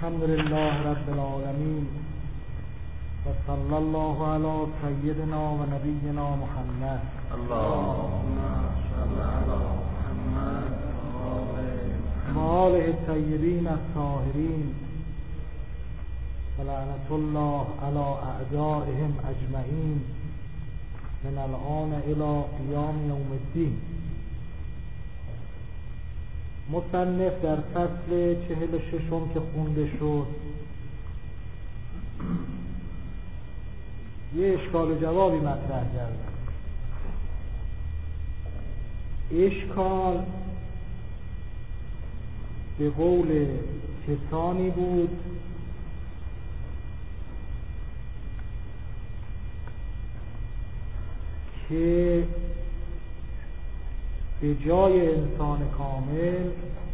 الحمد لله رب العالمين وصلى الله على سيدنا ونبينا محمد اللهم صل على محمد وآله الطيبين الطاهرين ولعنة الله على أعدائهم أجمعين من الآن إلى قيام يوم الدين. مصنف در فصل 46 که خونده شد یه اشکال و جوابی مطرح کرد. اشکال به قول کسانی بود که به جای انسان کامل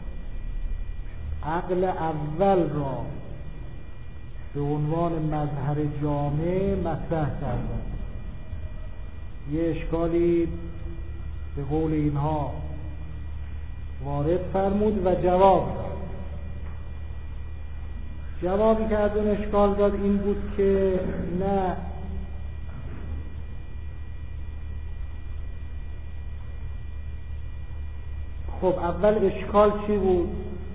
عقل اول را به عنوان مظهر جامع مطرح کردند. یه اشکالی به قول اینها وارد فرمود و جواب داد. جوابی که از اون اشکال داد این بود که نه، خب اول اشکال چی بود؟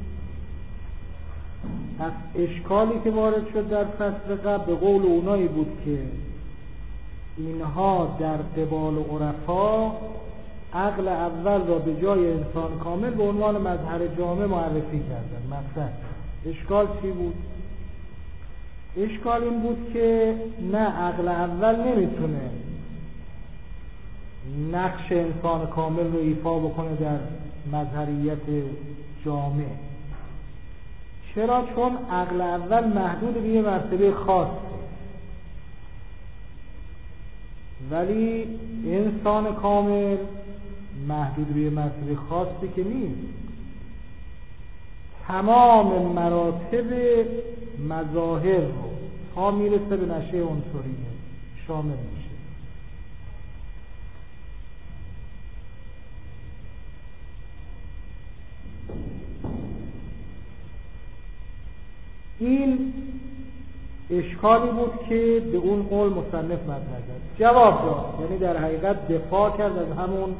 از اشکالی که وارد شد در فصل قبل به قول اونایی بود که اینها در قبال عرفا عقل اول را به جای انسان کامل به عنوان مظهر جامع معرفی کردن. مثلا اشکال چی بود؟ اشکال این بود که نه، عقل اول نمیتونه نقش انسان کامل رو ایفا بکنه در مظهریت جامع. چرا؟ چون عقل اول محدود به یه مرتبه خاص، ولی انسان کامل محدود به یه مرتبه خاصی که نیست. تمام مراتب مظاهر رو تا میرسه به نشه عنصریه شامل میشه. این اشکالی بود که به اون قول مصنف مطرح کرد. جواب داد، یعنی در حقیقت دفاع کرد از همون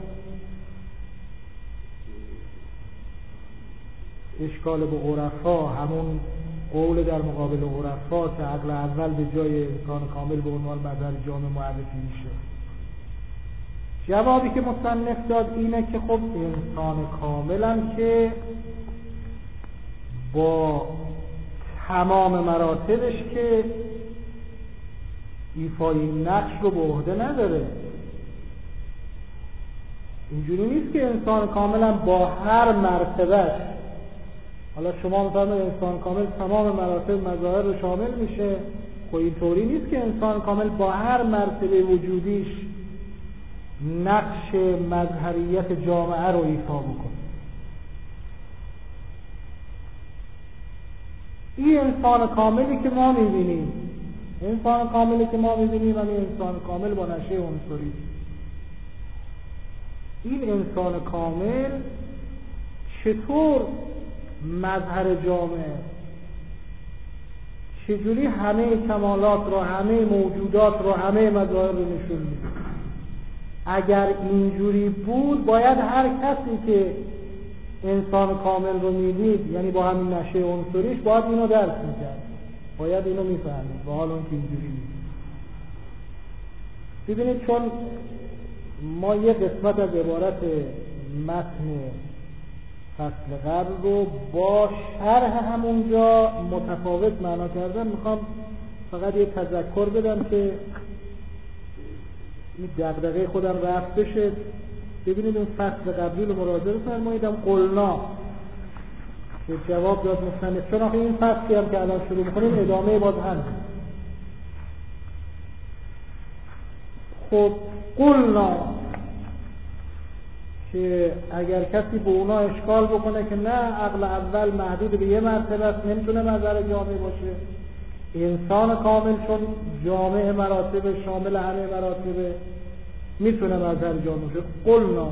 اشکال به عرفا، همون قول در مقابل عرفا که عقل اول به جای انسان کامل به عنوان مظهر جامع معرفی میشه. جوابی که مصنف داد اینه که خب انسان کامل هم که با تمام مراتبش که ایفای نقش رو به عهده نداره. اینجوری نیست که انسان کامل هم با هر مرتبهش، حالا شما میفرمایید انسان کامل تمام مراتب مظاهر رو شامل میشه، خب اینطوری نیست که انسان کامل با هر مرتبه وجودیش نقش مظهریت جامعه رو ایفا بکنه. این انسان کاملی که ما میبینیم، انسان کاملی که ما میبینیم یعنی انسان کامل با نشه عنصری. این انسان کامل چطور مظهر جامعه، چجوری همه کمالات رو، همه موجودات رو، همه مظاهر رو نشون میده؟ اگر اینجوری بود باید هر کسی که انسان کامل رو میدید، یعنی با همین نشه عنصریش، باید اینو درک میکرد، باید اینو میفهمید، با حال اون که اینجوری نیست. ببینید، چون ما یه قسمت از عبارت متن فصل قبل رو با شرح همونجا متفاوت معنا کردم، میخوام فقط یه تذکر بدم که این دغدغه خودم رفت بشه. ببینید اون فصل قبلی رو مراجعه فرماییدم، قلنا که جواب داد مصنف، چون آخه این فصلی هم که الان شروع میکنیم ادامه باز هم. خب قلنا که اگر کسی به اونا اشکال بکنه که نه، عقل اول محدود به یه مرتبه است، نمیتونه مظهر جامع باشه، انسان کامل چون جامع مراتب شامل همه مراتب میتونه مظهر جامع باشه. قلنا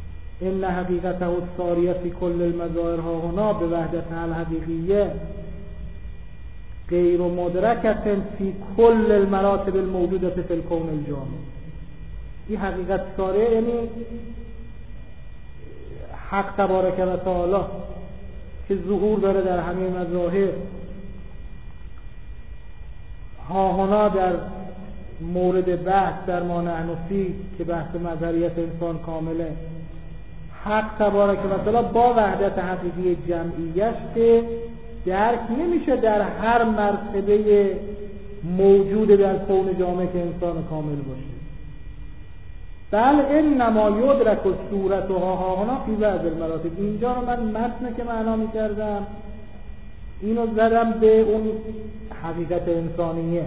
ان حقیقته الساریه فی کل المظاهر ها هنا به وحدتها الحقیقیه غیر مدرکة فی کل المراتب الموجودة فی الکون الجامع. این حقیقت ساره یعنی حق تبارک و تعالی که ظهور داره در همه مظاهر. هاهنا در مورد بحث در ما نحن فیه که بحث مظهریت انسان کامله، حق تبارک و تعالی با وحدت حقیقی جمعیش که درک نمیشه در هر مرتبه موجود در کون جامع که انسان کامل باشه. بل انما یدرک صورتها هاهنا فی بعض المراتب. اینجا رو من متن که معنا می‌کردم اینو زدم به اون حقیقت انسانیه.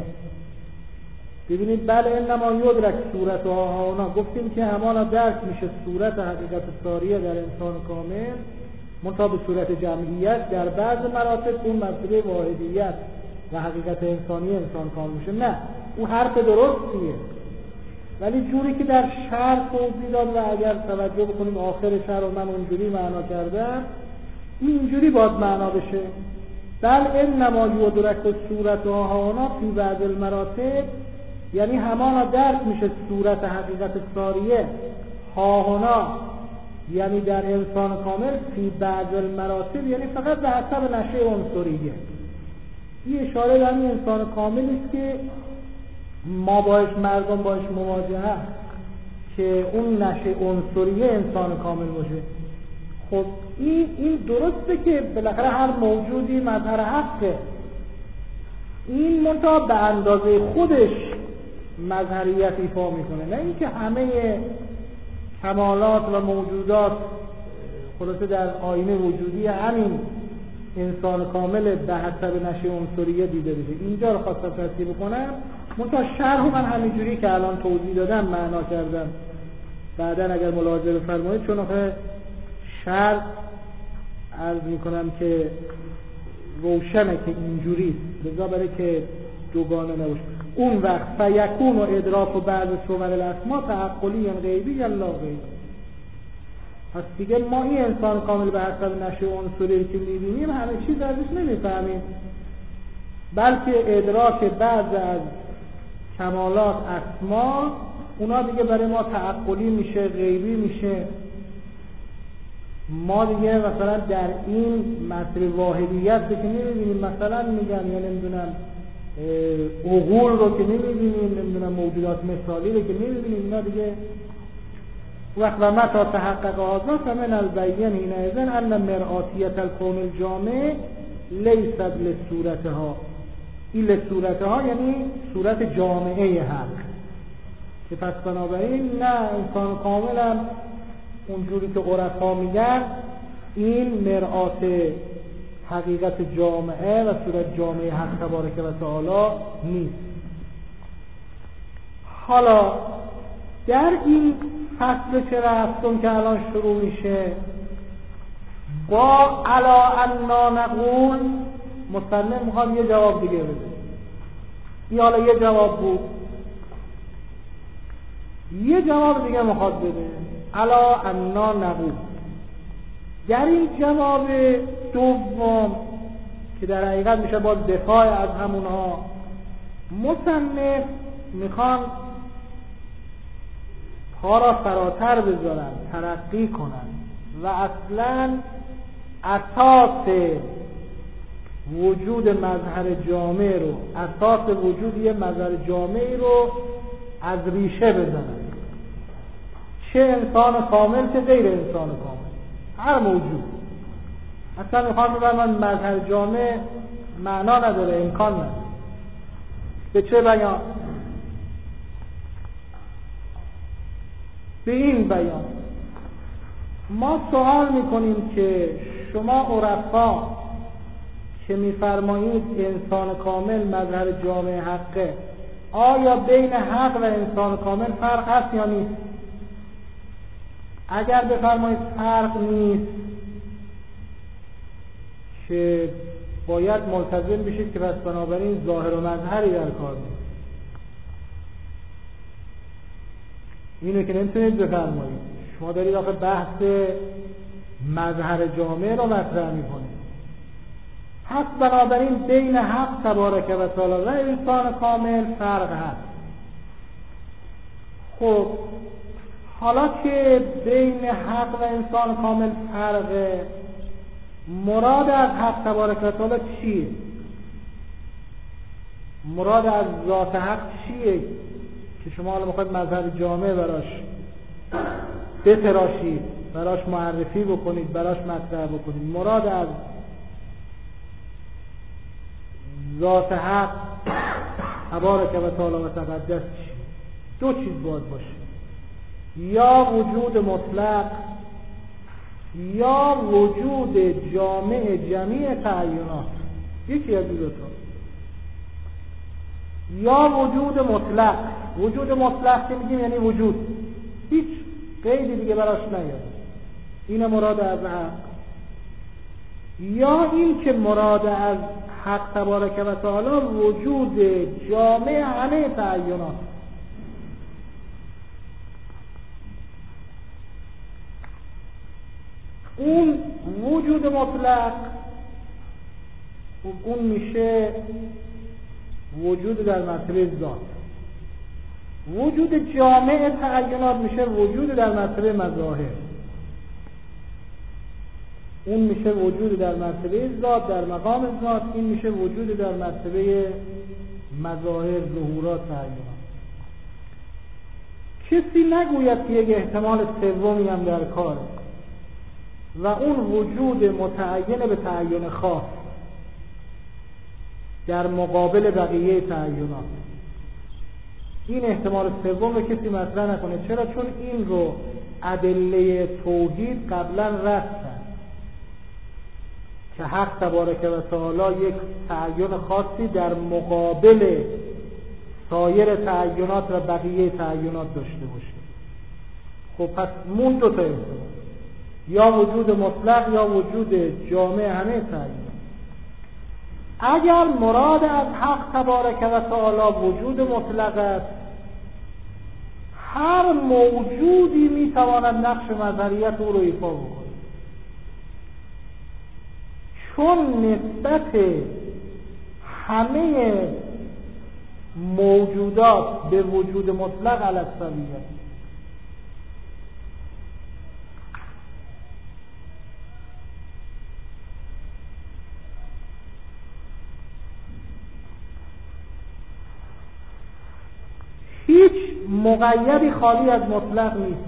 ببینید بل انما یدرک صورتها هاهنا، گفتیم که همانا درک میشه صورت حقیقت ساریه در انسان کامل منتها به صورت جمعیت در بعض مراتب اون مرتبه واحدیت و حقیقت انسانی انسان کامل میشه. نه اون حرف درستیه، ولی جوری که در شرح توضیح داد و اگر توجه بکنیم آخر شرح رو من اونجوری معنا کردم، اینجوری باید معنا بشه. بل انما یدرک صورتها هاهنا فی بعض المراتب، یعنی همانا درک میشه صورت حقیقت ساریه هاهنا، یعنی در انسان کامل فی بعض المراتب، یعنی فقط به حسب نشه عنصریه. این اشاره به این انسان کامل است که ما باش مردم باش مواجه هست که اون نشه عنصریه انسان کامل باشه. خب این درسته که بالاخره هر موجودی مظهر حقه، این منتها به اندازه خودش مظهریت ایفا میکنه، نه اینکه همه کمالات و موجودات خلاصه در آینه وجودی همین انسان کامل به حسب نشه عنصریه دیده بشه. اینجا رو خواستم تصحیح بکنم، منتها شرح من همینجوری که الان توضیح دادم معنا کردم. بعدا اگر ملاحظه بفرمایید چون آخه شرح عرض میکنم که روشنه که اینجوری لذا برای که دوگانه نباشه. اون وقت فیکون و ادراک و بعض صور الاسما تعقلی غیبی یا لا غیبی. پس دیگه ما این انسان کامل به حسب نشه عنصری که میبینیم همه چیز ازش نمیفهمیم، بلکه ادراک بعض از کمالات اسما اونا دیگه برای ما تعقلی میشه، غیبی میشه. ما دیگه مثلا در این مسئله واحدیت که نمیبینیم، مثلا میگن یا نمیدونم عقول رو که نمیبینیم، نمیدونم موجودات مثالی رو که نمیبینیم، اینا دیگه وقت و متا تحقق آزاد فمن البین حینئذ ان مرآتیت الکون الجامع لیست لصورتها. این لصورتها یعنی صورت جامعه حق، که پس بنابراین نه انسان کامل هم اونجوری که عرفا میگن این مرآت حقیقت جامعه و صورت جامعه حق تبارک و تعالی نیست. حالا در این فصل 47 که الان شروع میشه با الا انا نقول، مصنف میخواد یه جواب دیگه بده. این حالا یه جواب بود، یه جواب دیگه میخواد بده. الا انا نقول، در این جواب دوم که در حقیقت میشه با دفاع از همونها، مصنف میخوان پا را فراتر بذارن، ترقی کنن و اصلا اساس وجود مظهر جامع رو، اساس وجود یه مظهر جامعی رو از ریشه بزنن. چه انسان کامل چه غیر انسان کامل، هر موجود. اصلا میخوام بگم من مظهر جامع معنا نداره، امکان نداره. به چه بیان؟ به این بیان ما سوال میکنیم که شما عرفا که میفرمایید انسان کامل مظهر جامع حقه، آیا بین حق و انسان کامل فرق هست یا نیست؟ اگر بفرمایید فرق نیست، که باید ملتزم بشید که پس بنابراین ظاهر و مظهری در کار نیست. اینو که نمیتونید بفرمایید. شما دارید آخه بحث مظهر جامع رو مطرح میکنید. پس بنابراین بین حق تبارک و تعالی و انسان کامل فرق هست. خب حالا که بین حق و انسان کامل فرقه، مراد از حق تبارک و تعالی چیه؟ مراد از ذات حق چیه که شما حالا میخواید مظهر جامع براش بتراشید، براش معرفی بکنید، براش مطرح بکنید؟ مراد از ذات حق تبارک و تعالی و تقدس چیه؟ دو چیز باید باشه، یا وجود مطلق یا وجود جامع جمیع تعینات، یکی از دو تا. یا وجود مطلق، وجود مطلق که میگیم یعنی وجود، هیچ قیدی دیگه براش نیاد، این مراد از حق. یا این که مراد از حق تبارک و تعالی وجود جامع همه تعینات. اون وجود مطلق اون میشه وجود در مرتبه ذات، وجود جامع تعینات میشه وجود در مرتبه مظاهر، اون میشه وجود در مرتبه ذات در مقام ذات، این میشه وجود در مرتبه مظاهر ظهورات تعینات. کسی نگوید که یک احتمال سومی هم در کاره و اون وجود متعین به تعین خاص در مقابل بقیه تعینات. این احتمال سوم رو کسی مطرح نکنه. چرا؟ چون این رو ادله توحید قبلا رفتن که حق تبارک و تعالی یک تعین خاصی در مقابل سایر تعینات و بقیه تعینات داشته باشه. خب پس مون دو تا احتمال، یا وجود مطلق یا وجود جامع همه تعینات. اگر مراد از حق تبارک و تعالی وجود مطلق است، هر موجودی میتواند نقش مظهریت او رو ایفا بکنه، چون نسبت همه موجودات به وجود مطلق علی السویه. هیچ مقیدی خالی از مطلق نیست.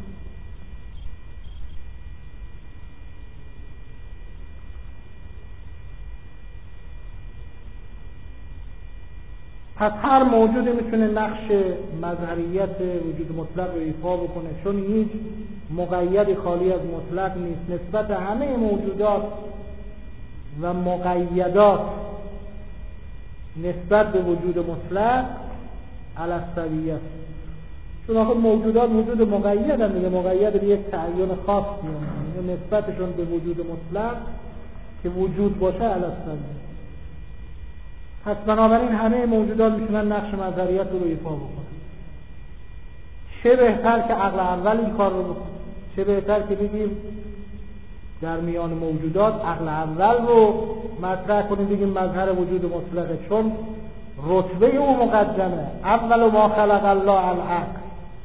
پس هر موجودی میتونه نقش مظهریت وجود مطلق رو ایفا بکنه، چون هیچ مقیدی خالی از مطلق نیست. نسبت همه موجودات و مقیدات نسبت به وجود مطلق علی السویه، چون آخه موجودات وجود مقید هم دیگه، مقید به یک تعین خاص میونه، نسبتشون به وجود مطلق که وجود باشه علی السویه. پس بنابراین همه موجودات میتونن نقش مظهریت رو ایفا بکنن. چه بهتر که عقل اول این کار رو بکنه، چه بهتر که بگیم در میان موجودات عقل اول رو مطرح کنیم، بگیم مظهر وجود مطلقه، چون رتبه او مقدمه. اول ما خلق الله العقل،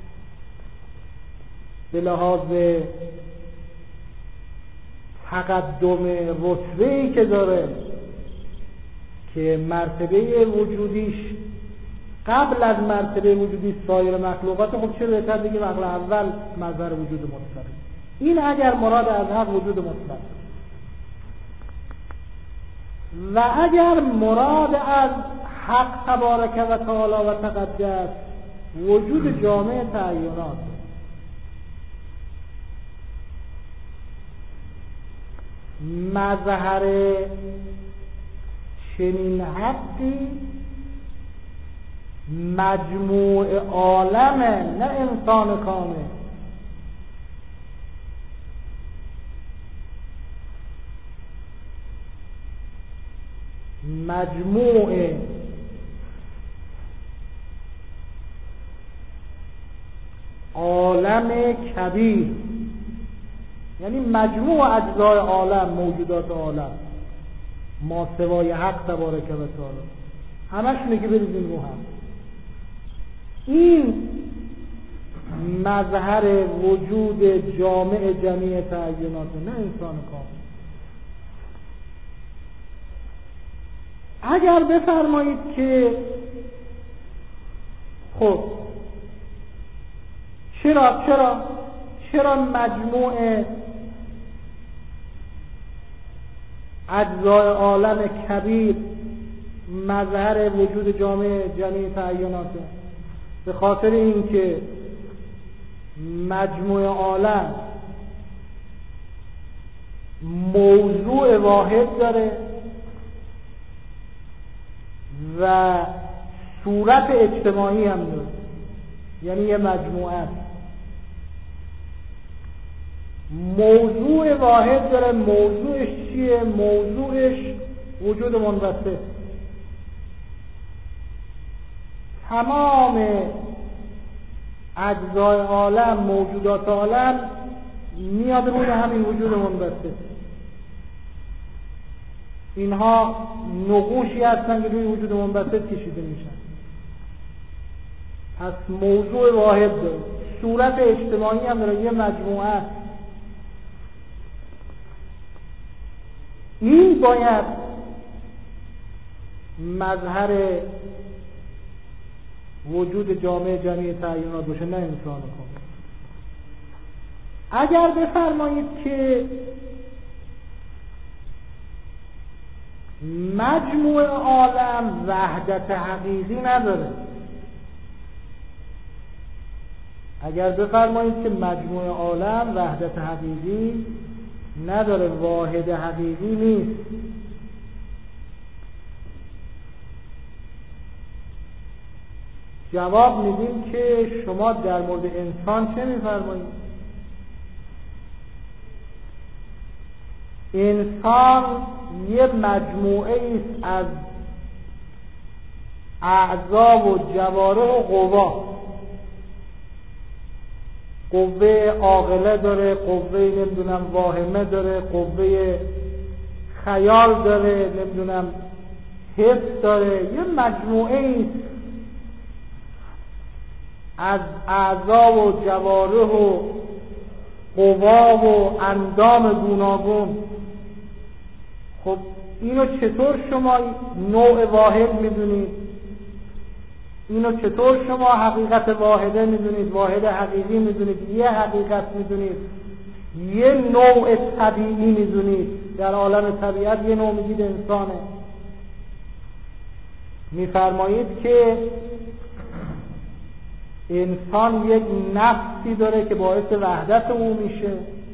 به لحاظ تقدم رتبه‌ای که داره که مرتبه وجودیش قبل از مرتبه وجودی سایر مخلوقات، خب چه بهتر بگیم عقل اول مظهر وجود مطلقه. این اگر مراد از حق وجود مطلق، و اگر مراد از حق تبارک و تعالی و تقدس وجود جامع تعینات، مظهر چنین حقی مجموع عالمه، نه انسان کامل. مجموع عالم کبیر، یعنی مجموع اجزای عالم، موجودات عالم. ما سوای حق تبارک و تعالی، همشونه که بریزیم رو هم. این مظهر وجود جامع جمیع تعینات، نه انسان کامل. اگر بفرمایید که خب چرا مجموع اجزای عالم کبیر مظهر وجود جامع جمیع تعیناته؟ به خاطر اینکه مجموع عالم موضوع واحد داره و صورت اجتماعی هم داره، یعنی یه مجموعه است. موضوع واحد داره. موضوعش چیه؟ موضوعش وجود منبسط. تمام اجزای عالم، موجودات عالم میاد روی همین وجود منبسط. اینها نقوشی هستن که روی وجود منبسط کشیده میشن. پس موضوع واحد داره، صورت اجتماعی هم داره، یه مجموعه است. این باید مظهر وجود جامع جمیع تعینات باشه، نه انسان کامل. اگر بفرمایید که مجموع عالم وحدت حقیقی نداره، اگر بفرمایید که مجموع عالم وحدت حقیقی نداره، واحد حقیقی نیست، جواب میدیم که شما در مورد انسان چه میفرمایید؟ انسان یه مجموعه است از اعضا و جوارح و قوا. قوه عاقله داره، قوه نمیدونم واهمه داره، قوه خیال داره، نمیدونم حس داره. یه مجموعه است از اعضا و جوارح و قوا و اندام گوناگون. خب اینو چطور شما نوع واحد میدونید؟ اینو چطور شما حقیقت واحده میدونید، واحد حقیقی میدونید، یه حقیقت میدونید، یه نوع طبیعی میدونید؟ در عالم طبیعت یه نوع میگید انسانه. میفرمایید که انسان یک نفسی داره که باعث وحدت او میشه،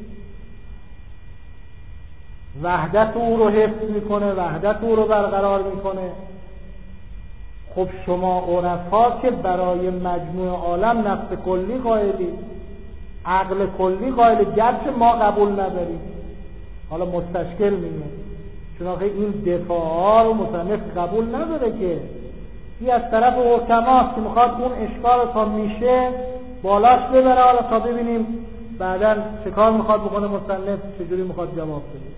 وحدت او رو حفظ میکنه، وحدت او رو برقرار میکنه. خب شما عرفا که برای مجموع عالم نفس کلی قائلید، عقل کلی قائلید، گرچه ما قبول نداریم، حالا مستشکل میگه، چون آخه این دفاعها رو مصنف قبول نداره که این از طرف حکماست که میخواد اون اشکال تا میشه بالاش ببره. حالا تا ببینیم بعداً چه کار میخواد بکنه مصنف، چجوری میخواد جواب بده.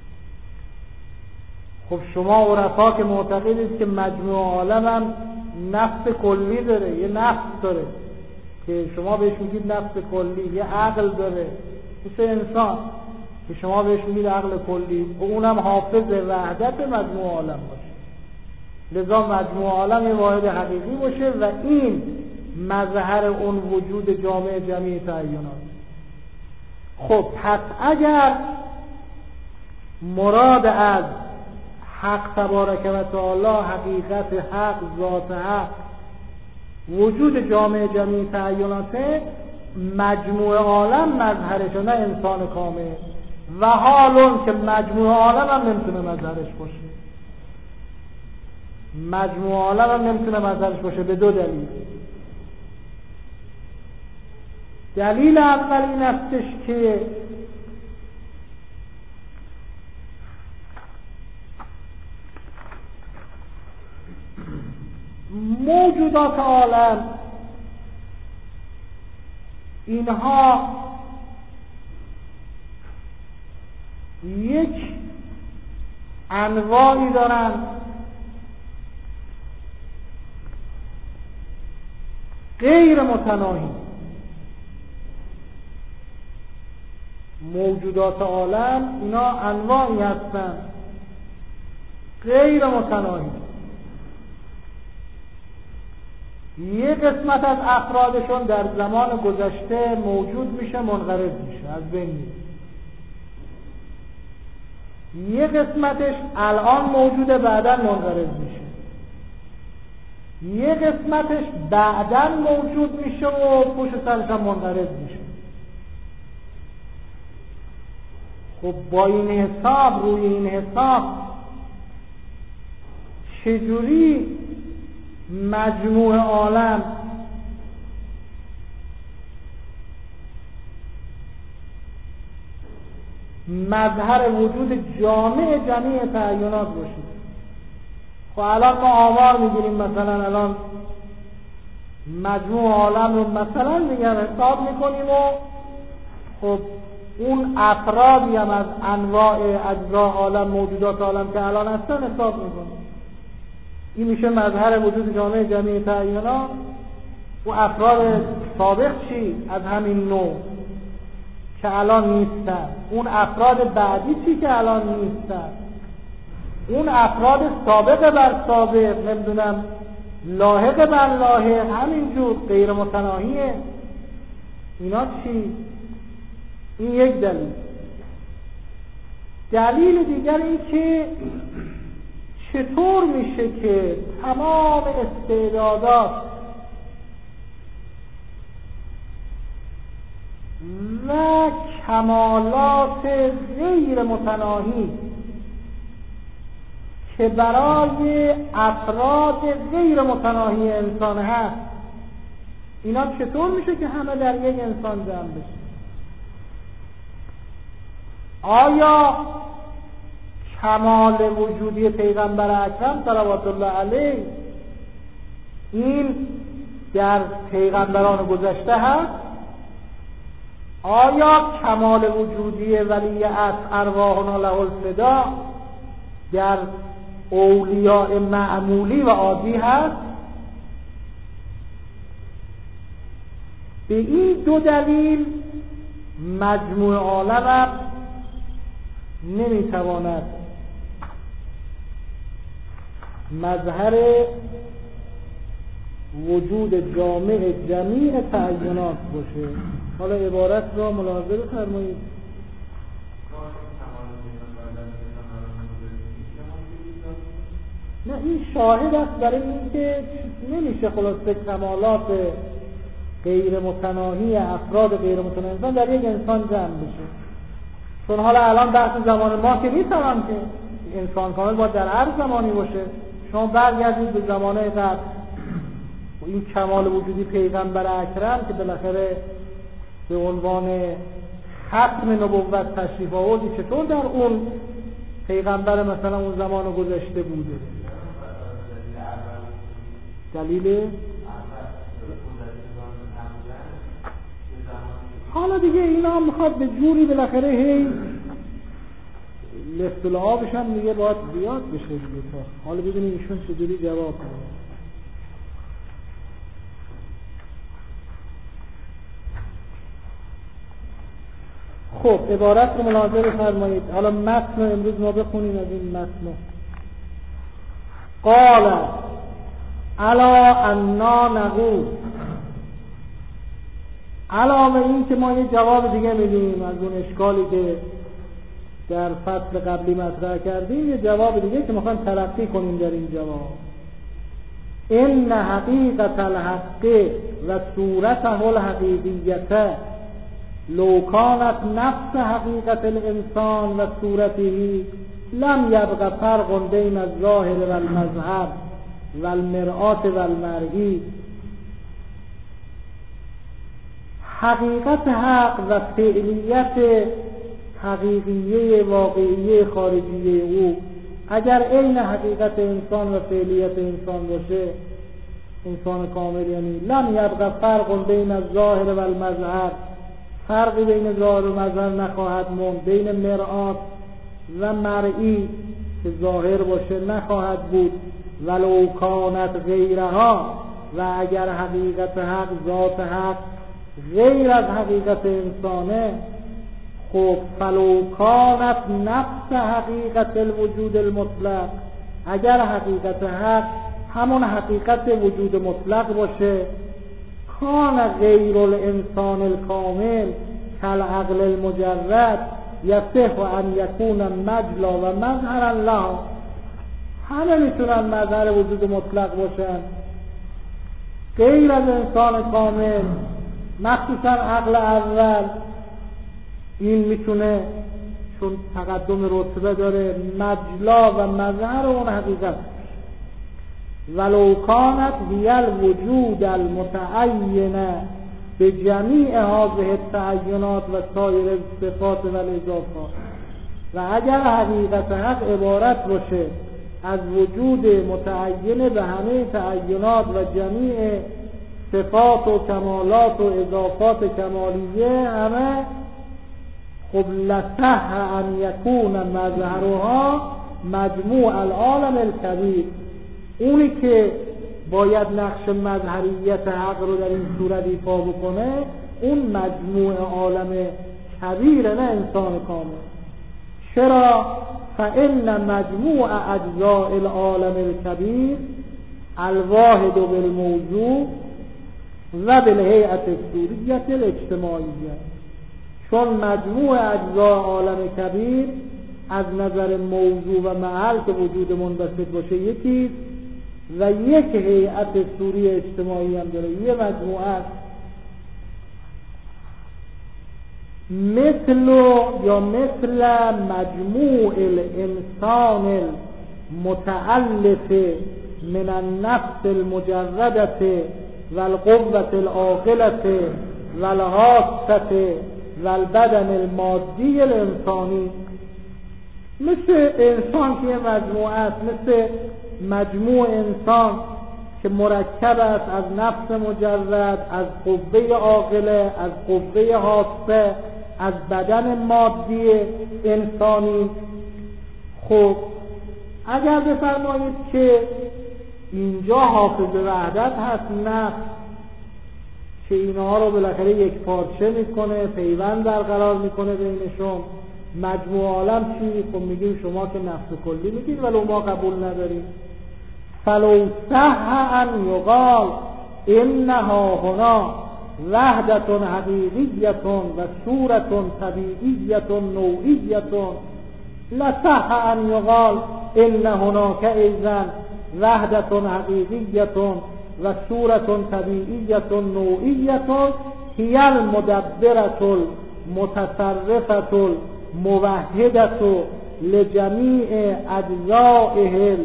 خب شما عرفا که معتقدید که مجموع عالم هم نفس کلی داره، یه نفس داره که شما بهش میگید نفس کلی، یه عقل داره مثل انسان که شما بهش میگید عقل کلی، و اونم حافظ وحدت مجموع عالم باشه. لذا مجموع عالم یه واحد حقیقی باشه و این مظهر اون وجود جامع جمیع تعینات. خب پس اگر مراد از حق تبارک و تعالی، حقیقت حق، ذات حق، وجود جامع جمیع تعیناته، مجموع عالم مظهرش، نه انسان کامل. و حالون که مجموع عالم هم نمیتونه مظهرش باشه، مجموع عالم هم نمیتونه مظهرش باشه به دو دلیل. دلیل اول این استش که موجودات عالم اینها یک انواعی دارن غیر متناهی. موجودات عالم اینا انواعی هستن غیر متناهی. یه قسمت از افرادشون در زمان گذشته موجود میشه، منقرض میشه، از بین میره. یه قسمتش الان موجوده، بعداً منقرض میشه. یه قسمتش بعداً موجود میشه و پشت سرش هم منقرض میشه. خب با این حساب، روی این حساب چجوری مجموع عالم مظهر وجود جامع جمیع تعینات باشه؟ خب الان ما آمار میگیریم، مثلا الان مجموع عالم رو مثلا دیگه حساب میکنیم و خب اون افرادی هم از انواع اجزا عالم، موجودات عالم که الان هستن حساب میکنیم. این میشه مظهر وجود جامع جمیع تعینات. و افراد سابق چی؟ از همین نوع که الان نیستن. اون افراد بعدی چی که الان نیستن؟ اون افراد سابق بر سابق، نمیدونم لاحق بر لاحق، همینجور غیر متناهیه. اینا چی؟ این یک دلیل. دلیل دیگر این که چطور میشه که تمام استعدادات و کمالات غیر متناهی که برای افراد غیر متناهی انسان هست، اینا چطور میشه که همه در یک انسان جمع بشه؟ آیا کمال وجودی پیغمبر اکرم صلوات الله علیه این در پیغمبران گذشته هست؟ آیا کمال وجودی ولی از ارواحنا له الفدا در اولیاء معمولی و عادی هست؟ به این دو دلیل مجموع عالم نمیتواند مظهر وجود جامع جمیع تعینات باشه. حالا عبارت را ملاحظه بفرمایید. نه، این شاهد است برای اینکه نمیشه خلاصه کمالات غیر متناهی افراد غیر متناهی انسان در یک انسان جمع بشه. چون حالا الان بحث زمان ما که نیست، الان که انسان کامل باید در هر زمانی باشه. شما برگردید به زمانه قبل و این کمال وجودی پیغمبر اکرم که بالاخره به عنوان ختم نبوت تشریف آوردی، چطور در اون پیغمبر مثلا اون زمان گذشته بوده؟ دلیل حالا دیگه اینا میخواد به جوری بالاخره هی الاختلافش هم دیگه باید زیاد بشه دیگه تا حالا ببینیم ایشون چجوری جواب کنه. خب عبارت رو ملاحظه بفرمایید. حالا متن رو امروز ما بخونیم از این متن. قال الا انا نقول، علاوه این که ما یه جواب دیگه میدیم از اون اشکالی که در فصل قبلی مطرح کردیم، یه جواب دیگه که میخوایم تلقی کنیم در این جواب. ان حقیقت الحق و صورته الحقیقیته لو کانت نفس حقیقت الانسان و صورته لم یبق فرق بین الظاهر و المظهر و المرآت و المرئی. حقیقت حق و فعلیت حقیقیه واقعیه خارجیه او اگر عین حقیقت انسان و فعلیت انسان باشه، انسان کامل، یعنی لم یبق فرق بین الظاهر و المظهر، فرقی بین ظاهر و مظهر نخواهد موند، بین مرآت و مرئی، که ظاهر باشه نخواهد بود. ولو کانت غیرها، و اگر حقیقت حق، ذات حق غیر از حقیقت انسانه، خب فلو کانت نفس حقیقت الوجود المطلق، اگر حقیقت حق همون حقیقت وجود مطلق باشه، کان غیر الانسان الکامل کالعقل المجرد یصح ان یکون مجلا و مظهرا له، همه میتونن مظهر وجود مطلق باشن. غیر از انسان کامل، مخصوصا عقل اول، این میتونه چون تقدم رتبه داره مجلا و مظهر اون حقیقت. ولو کانت هی الوجود المتعینه به جمیع هذه التعینات و سایر صفات و الاضافات، و اگر حقیقت حق عبارت باشه از وجود متعین به همه تعینات و جمیع صفات و کمالات و اضافات کمالیه همه، خب لصح ان یکون مظهرها مجموع العالم الکبیر، اونی که باید نقش مظهریت حق رو در این صورت ایفا بکنه اون مجموع عالم کبیر، نه انسان کامل. چرا؟ فإن مجموع اجزاء العالم الکبیر الواحد بالموضوع و بالهیئت الصوریة الاجتماعیه، چون مجموع اجزاء عالم کبیر از نظر موضوع و محل که وجود منبسط باشه یکی و یک هیئت صوری اجتماعی هم داره، یه مجموعه است. مثل مجموع الانسان المتألف من النفس المجردة والقوة العاقلة والحاسة والبدن المادی الانسانی، مثل انسان که مجموعه است، مثل مجموع انسان که مرکب است از نفس مجرد، از قوه عاقله، از قوه حاسه، از بدن مادی انسانی. خب اگر بفرمایید که اینجا حافظ وحدت هست، نفس که اینها رو بالاخره یک پارچه میکنه، پیوند برقرار میکنه بینشون، مجموع عالم چی؟ خب میگیم شما که نفس کلی میگید ولو ما قبول نداریم. فلو صح ان یقال انها هنا وحدت حقیقیت و صورت طبیعیت نوعیت، لصح ان یقال ان هناک ایضا وحدت حقیقیت و صورت طبیعیت نوعیت هی المدبرة المتصرفة الموحدة لجمیع اجزائه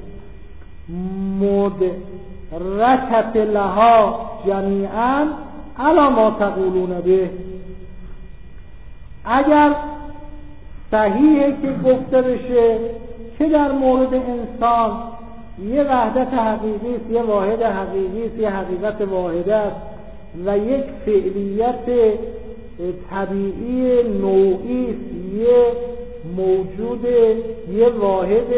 المدرکة لها جمیعا علی ما تقولون به. اگر صحیحه که گفته بشه که در مورد انسان یه وحدت حقیقی است، یه واحد حقیقی است، یه حقیقت واحده است و یک فعلیت طبیعی نوعی است، یه موجود، یه واحد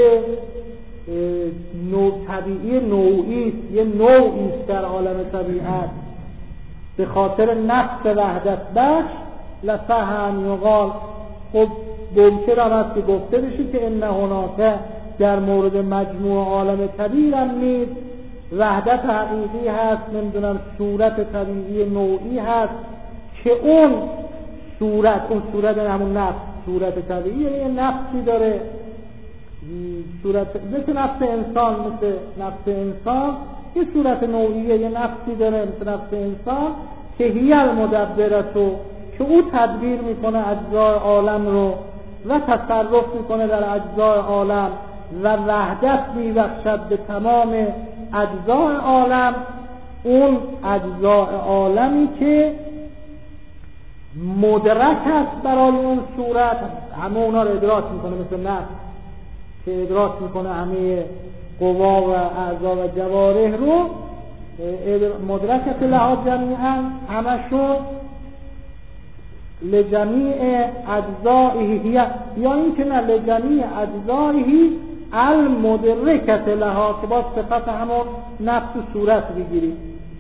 طبیعی نوعی است، یه نوعی است در عالم طبیعت به خاطر نفس وحدت بخش، لصح ان یقال. خب ممکن است که گفته بشه که ان هناک در مورد مجموع عالم کبیر هم نیست وحدت حقیقی هست، نمیدونم صورت طبیعی نوعی هست که اون صورت همون نفس، صورت طبیعی یه نفسی داره، صورت مثل نفس انسان یه صورت نوعیه، یه نفسی داره مثل نفس انسان که هی المدبرة، که او تدبیر میکنه اجزای عالم رو و تصرف میکنه در اجزای عالم و وحدت میبخشد به تمام اجزای عالم، اون اجزای عالمی که مدرک است برای اون صورت، همه اونا رو ادراک میکنه، مثل نفس که ادراک میکنه همه قوا و اعضا و جوارح رو، مدرکت لها جمیعا، همشون لجمیع اجزائه، یا این که نه لجمیع اجزائه المدرکت لها که با صفت همون نفس و صورت بگیریم.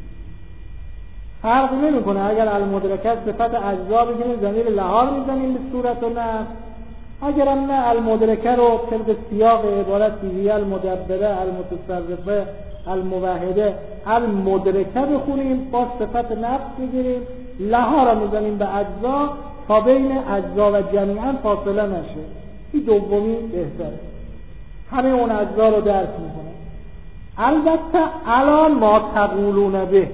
فرق نمیکنه اگر المدرکت صفت اجزا بگیریم ضمیر لها رو میزنیم به صورت و نفس، اگر هم نه المدرکه رو طبق سیاق عبارت هی المدبره المتصرفه الموحده المدرکه بخونیم با صفت نفس بگیریم، لها رو میزنیم به اجزا تا بین اجزا و جمیعا فاصله نشه. این دومی بهتره، همه اون اجزا رو درک میکنه. البته الان ما تقولون به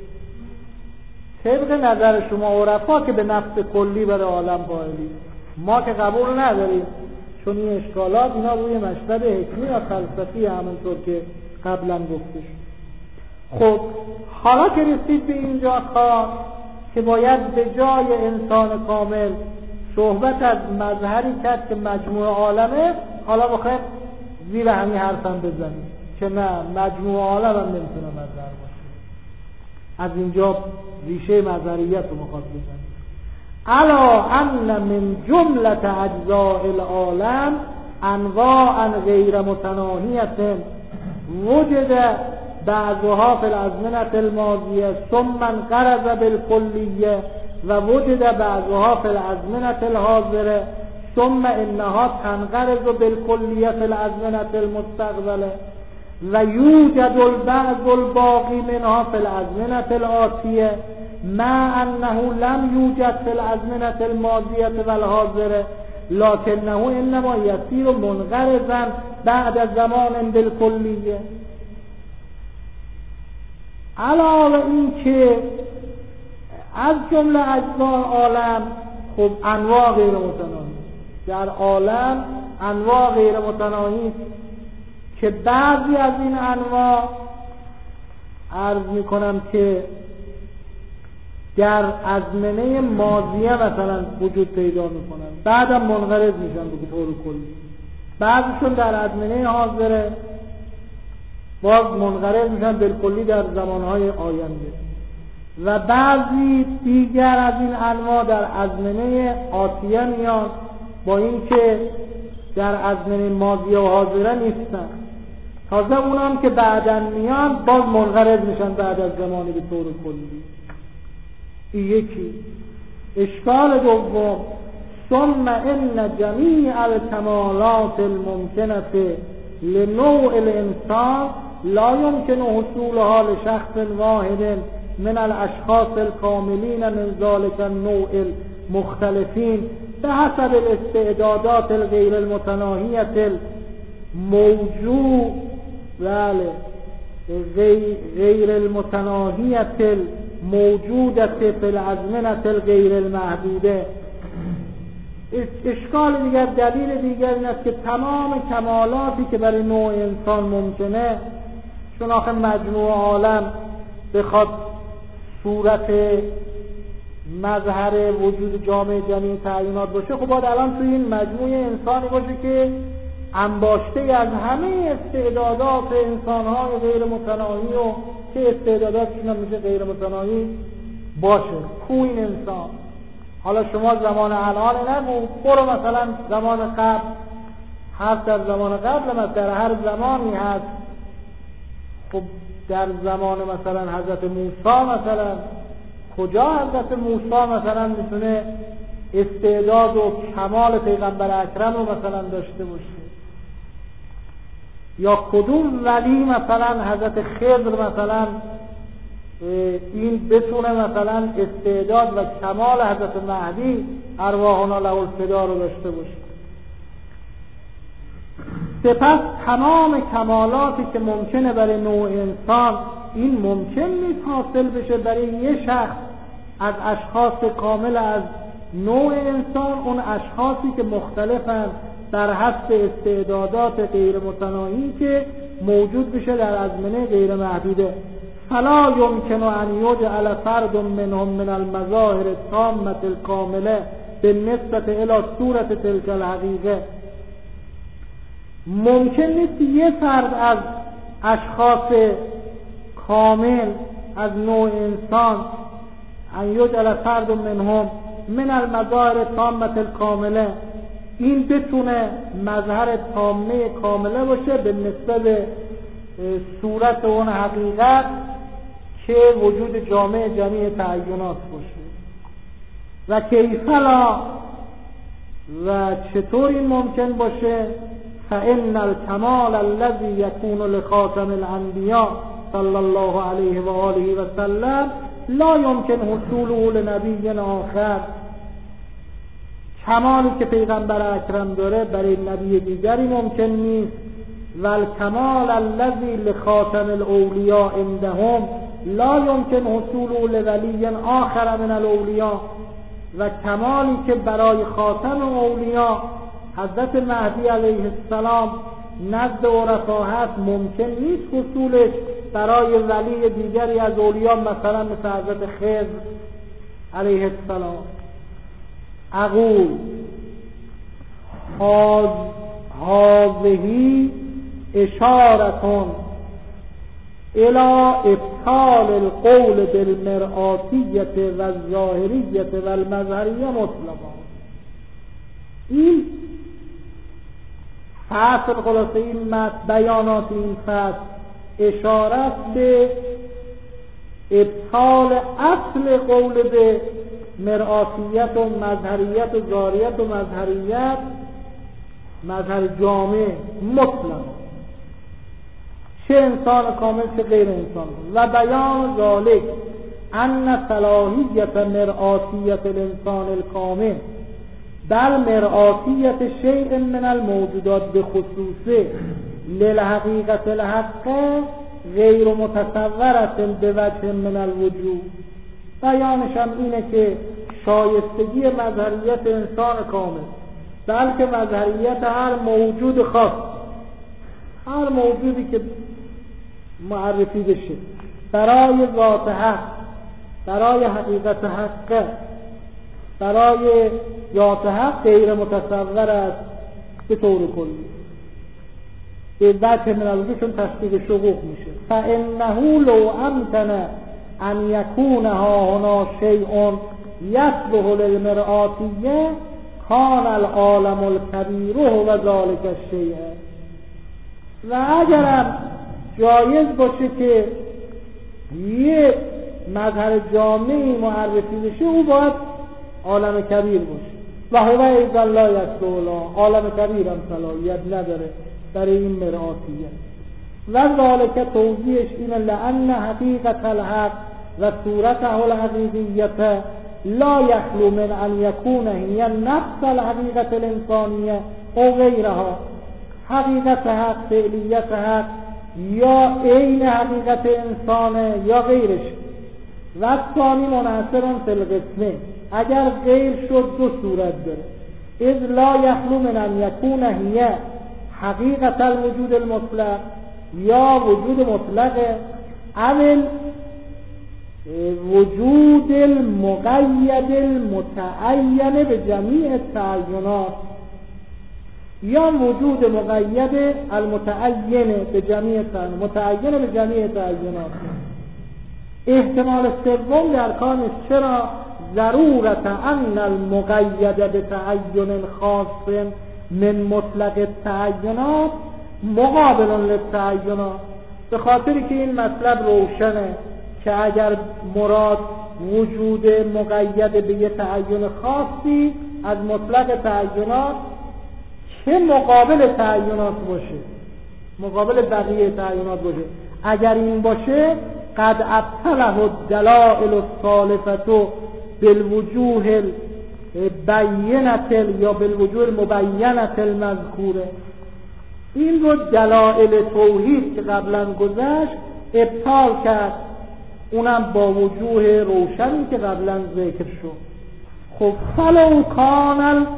طبق نظر شما عرفا که به نفس کلی برای عالم قائلی، ما که قبول نداریم، چون این اشکالات اینا روی مشرب حکمی یا فلسفی همونطور که قبلا گفته شد. خب حالا که رسید به اینجا کار که باید به جای انسان کامل صحبت از مظهری کرد که مجموع عالمه، حالا بخواید زیر همین حرفم بزنیم که نه مجموع عالم هم نمیتونه مظهر باشه. از اینجا ریشه مظهریت رو میخواد بزنیم. الا ان من جملت اجزاء العالم انواعا غیر متناهیه وجد بعضها فی الازمنه الماضیه ثم انقرض بالکلیه و وجد بعضها فی الازمنه الحاضره ثم انها تنقرض بالکلیه فی الازمنه المستقبله و یوجد البعض الباقی منها فی الازمنه الآتیه مع انه لم یوجد فی الازمنه الماضیه والحاضره لکنه انما یصیر منقرضا بعد زمان بالکلیه. علاوه این که از جمله اجزاء عالم خب انواع غیر متناهی در عالم انواع غیر متناهی که بعضی از این انواع عرض میکنم که در ازمنه ماضیه مثلا وجود پیدا میکنن بعدم منقرض میشن به طور کلی، بعضیشون در ازمنه حاضره باز منقرض میشن بالکلی در زمانهای آینده و بعضی دیگر از این انواع در ازمنه آتیه میان با اینکه در ازمنه ماضیه و حاضره نیستن، تازه اونام که بعداً میان باز منقرض میشن بعد از زمانی به طور کلی. این یکی. اشکال دوم ثم ان جمیع الکمالات الممکنه لنوع الانسان لا يمكن حصولها لشخص واحد من الاشخاص الكاملين من ذلك النوع المختلفين بحسب الاستعدادات الغير المتناهية الموجود غير المتناهية الموجودة في الازمنة الغير المحدودة. اشکال دیگر، دلیل دیگر این است که تمام کمالاتی که برای نوع انسان ممکنه، چون آخه مجموع عالم بخواد صورت مظهر وجود جامعه جمعی تعیینات باشه، خب باید الان توی این مجموع انسانی باشه که انباشته از همه استعدادات انسان‌های غیر متناهی و که استعداداتشون هم میشه غیر متناهی باشه. کو این انسان؟ حالا شما زمان الان نگو، برو مثلا زمان قبل، حرف در زمان قبل مثلا در هر زمانی هست. خب در زمان مثلا حضرت موسی مثلا کجا حضرت موسی مثلا میتونه استعداد و کمال پیغمبر اکرم رو مثلا داشته باشه؟ یا کدوم ولی مثلا حضرت خضر مثلا این بتونه مثلا استعداد و کمال حضرت مهدی ارواحنا له الفدا رو داشته باشه؟ سپس تمام کمالاتی که ممکنه برای نوع انسان، این ممکن نیست حاصل بشه برای یه شخص از اشخاص کامل از نوع انسان، اون اشخاصی که مختلفن در حسب استعدادات غیر متناهی که موجود بشه در ازمنه غیر محدوده. فلا يمكن ان يجعل فرد منهم من المظاهر التامة الكاملة بالنسبة الى صورة تلك الحقيقة. ممکن نیست یه فرد از اشخاص کامل از نوع انسان ان یجعل فرد منهم من المظاهر التامة الكاملة این بتونه مظهر تامه کامله باشه به نسبت صورت اون حقیقت که وجود جامع جمیع تعینات باشه. و کیفلا و چطور این ممکن باشه؟ فإن الکمال الذی یکون لخاتم الانبیاء صلی الله علیه و آله و سلم لا یمکن حصوله لنبی آخر. کمالی که پیغمبر اکرم داره برای نبی دیگری ممکن نیست. و الکمال الذی لخاتم الاولیاء عندهم لا یمکن حصوله لولی آخر من الاولیاء. و کمالی که برای خاتم اولیاء حضرت مهدی علیه السلام نزد عرفا هست ممکن نیست حصولش برای ولی دیگری از اولیاء، مثلا مثل حضرت خضر علیه السلام. اقول هذه اشارتون الى ابطال القول بالمرآتیت و الظاهریت و المظهریه مطلقا. این فصل، خلاصه این بیانات این فصل اشارت به ابطال اصل قول به مرآتیت و مظهریت و ظاهریت و مظهریت، مظهر جامع مطلق، چه انسان کامل چه غیر انسان کامل. و بیان ذالک ان صلاحیت مرآتیت الانسان الکامل بل مرآتیت شیء من الموجودات به خصوصه للحقیقت الحق غیر متصورت به وجه من الوجود. بیانش هم اینه که شایستگی مظهریت انسان کامل بلکه مظهریت هر موجود خاص، هر موجودی که معرفی بشه برای ذات حق، برای حقیقت حق، برای ذات حق غیر متصور است به طور کلی به وجه من الوجود، چون تصدیق شقوق میشه. فانه لو امکن ان یکون ها هنا شیء یصلح للمرآتیه کان العالم الکبیر و ذلک الشیء. و اگرم جایز باشه که یه مظهر جامعی معرفی بشه، او باید عالم کبیر باشه. و هو ایضا لا یصلح، عالم کبیر هم صلاحیت نداره برای این مرآتیه. و ذالک توضیحش اینه لأن حقیقت الحق و صورته الحقیقیت لا یخلو من ان یکون هی نفس الحقیقت الانسانیه او غیرها. حقیقت حق، فعلیت حق یا عین حقیقت انسانه یا غیرش. و ثانی منحصرون فی القسمه، اگر غیر شد دو صورت داره. اذ لا یخلو من ان یکون هی حقیقت الوجود المطلق یا وجود مطلق، اول وجود المقید المتعین به جمیع تعینات، یا وجود مقید المتعین به جمیع تعینات، متعین به جمیع تعینات. احتمال سوم در کانش چرا ضرورت ان المقید به تعین خاص من مطلق تعینات مقابل للتعینات، به خاطری که این مطلب روشنه که اگر مراد وجود مقید به یه تعین خاصی از مطلق تعینات که مقابل تعینات باشه، مقابل بقیه تعینات باشه، اگر این باشه قد ابطله الدلائل الصالفة بالوجوه البینة یا بالوجوه المبینة المذکوره. این رو دلائل توحید که قبلا گذشت ابطال کرد، اونم با وجوه روشنی که قبلا ذکر شد. خب فلو کان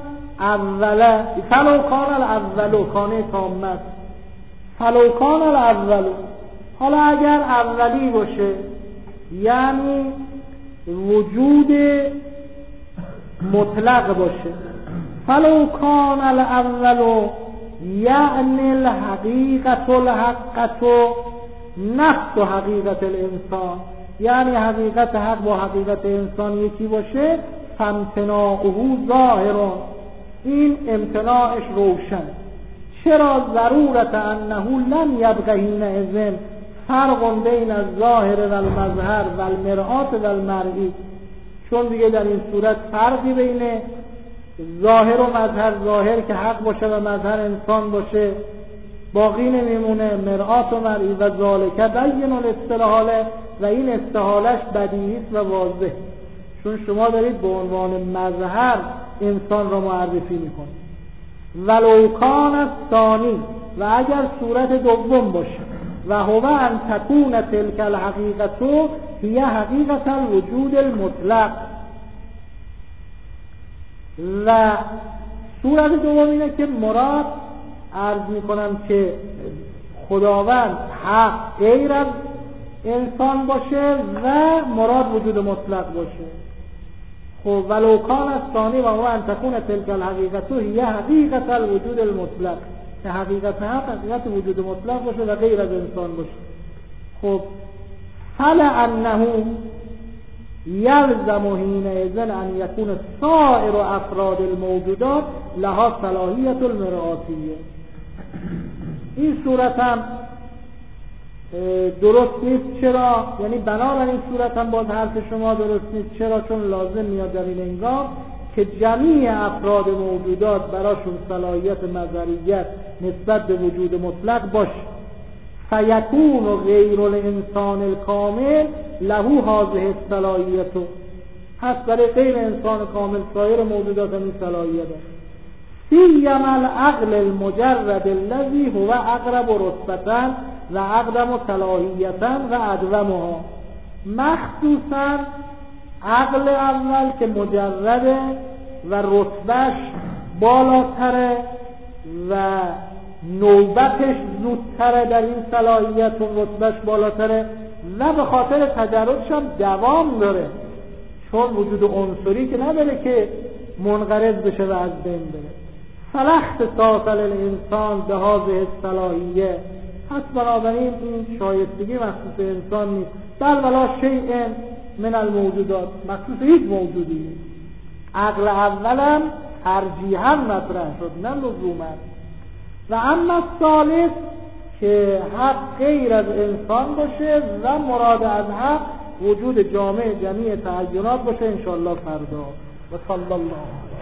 الاول کانه تامت، فلو کان الاول، حالا اگر اولی باشه یعنی وجود مطلق باشه، فلو کان الاول یعنی الحقیقت الحقت نفس حقیقت الانسان، یعنی حقیقت حق با حقیقت انسان یکی باشه، فامتناعه ظاهرون، این امتناعش روشن. چرا؟ ضرورت انه لم یبقى حینئذ فرق بین الظاهر و المظهر و المرآت و المرئی، چون دیگه در این صورت فرقی بین ظاهر و مظهر، ظاهر که حق باشه و مظهر انسان باشه باقی نمیمونه، مرآت و مرئی و ذالک بین الاستحاله، و این استحالش بدیهی است و واضح، چون شما دارید به عنوان مظهر انسان را معرفی میکنید. ولو کان الثانی، و اگر صورت دوم باشه، و هو ان تکون تلک الحقیقت هی حقیقت الوجود المطلق، و صورت دوم اینه که مراد عرض میکنم که خداوند حق غیر از انسان باشه و مراد وجود مطلق باشه. خب ولو کان الثانی و هو ان تکون تلک الحقیقت هی حقیقت الوجود المطلق، که حقیقت حق حقیقت وجود مطلق باشه و غیر از انسان باشه. خب فلانه یلزم حینئذ ان یکون سائر افراد الموجودات لها صلاحیت المرآتیه. این صورت هم درست نیست. چرا؟ یعنی بنابراین صورت هم باز حرف شما درست نیست. چرا؟ چون لازم میاد در این انگام که جمیع افراد موجودات براشون صلاحیت مظهریت نسبت به وجود مطلق باشه. فیکون غیر الانسان الکامل له هذه الصلاحیت، پس برای غیر انسان کامل سایر موجودات هم این صلاحیت است. سیما العقل المجرد الذی هو اقرب رتبة و اقدم صلاحیتا و ادومها، مخصوصا عقل اول که مجرده و رتبهش بالاتره و نوبتش زودتره در این صلاحیت و رتبهش بالاتره و به خاطر تجردش هم دوام داره، چون وجود عنصری که نداره که منقرض بشه و از بین بره. فالاختصاص للانسان به هذه الصلاحیه، پس بنابراین این شایستگی مخصوص انسان نیست، بل ولا شیء من الموجودات، مخصوص هیچ موجودی نیست. عقل اولم ترجیحاً مطرح شد نه لزوما. و اما الثالث که حق غیر از انسان باشه و مراد از حق وجود جامع جمیع تعینات باشه، انشاءالله فردا. و صلی الله